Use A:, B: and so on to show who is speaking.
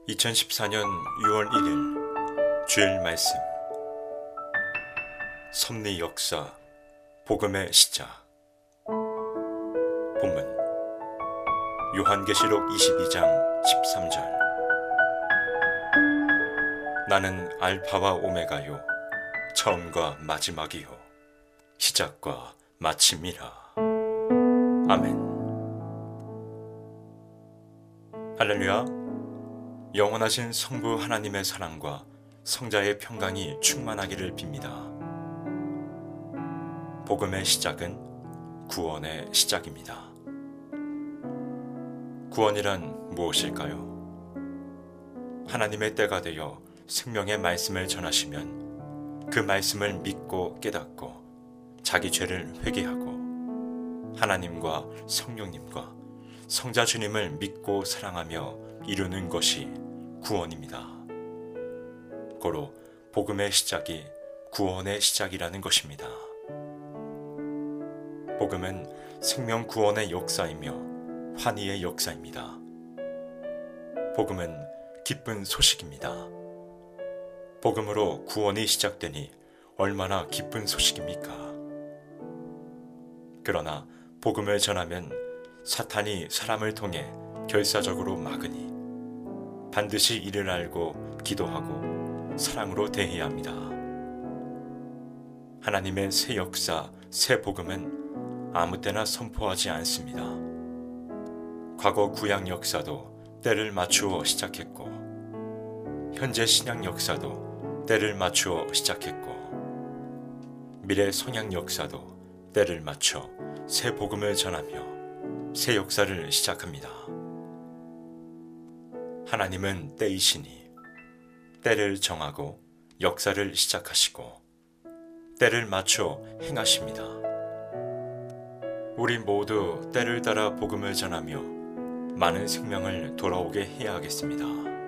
A: 2014년 6월 1일 주일 말씀. 섭리 역사, 복음의 시작. 본문 요한계시록 22장 13절. 나는 알파와 오메가요, 처음과 마지막이요, 시작과 마침이라. 아멘. 할렐루야. 영원하신 성부 하나님의 사랑과 성자의 평강이 충만하기를 빕니다. 복음의 시작은 구원의 시작입니다. 구원이란 무엇일까요? 하나님의 때가 되어 생명의 말씀을 전하시면 그 말씀을 믿고 깨닫고 자기 죄를 회개하고 하나님과 성령님과 성자 주님을 믿고 사랑하며 이루는 것이 구원입니다. 고로 복음의 시작이 구원의 시작이라는 것입니다. 복음은 생명 구원의 역사이며 환희의 역사입니다. 복음은 기쁜 소식입니다. 복음으로 구원이 시작되니 얼마나 기쁜 소식입니까? 그러나 복음을 전하면 사탄이 사람을 통해 결사적으로 막으니 반드시 이를 알고 기도하고 사랑으로 대해야 합니다. 하나님의 새 역사, 새 복음은 아무 때나 선포하지 않습니다. 과거 구약 역사도 때를 맞추어 시작했고, 현재 신약 역사도 때를 맞추어 시작했고, 미래 성약 역사도 때를 맞춰 새 복음을 전하며 새 역사를 시작합니다. 하나님은 때이시니 때를 정하고 역사를 시작하시고 때를 맞춰 행하십니다. 우리 모두 때를 따라 복음을 전하며 많은 생명을 돌아오게 해야 하겠습니다.